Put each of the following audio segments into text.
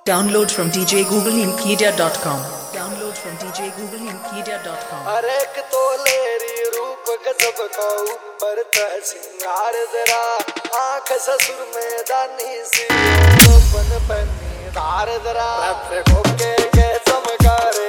Download from djgooglemedia.com. Download from djgooglemedia.com. अरे एक तो लेरी रूप गजब का ऊपर तक सिंगार जरा आंख ससुर में दानी सी बन बनी धार जरा रफ होके के चमकारे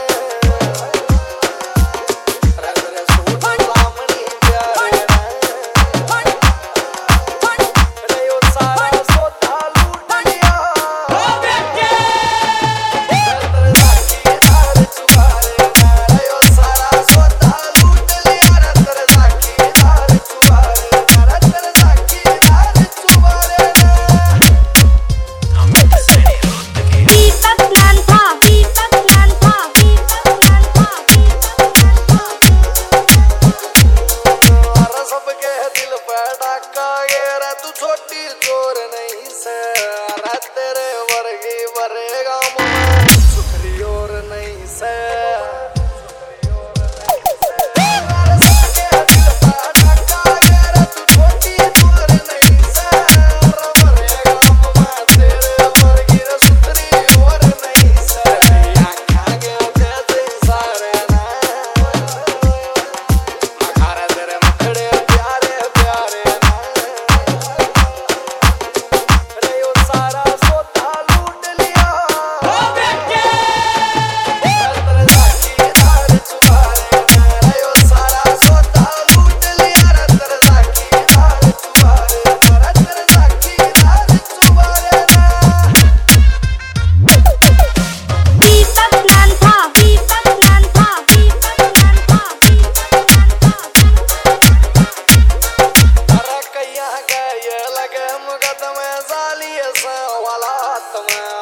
तू छोटी चोर नहीं से तेरे वर्गी बरेगा सुखरी और नहीं से वाला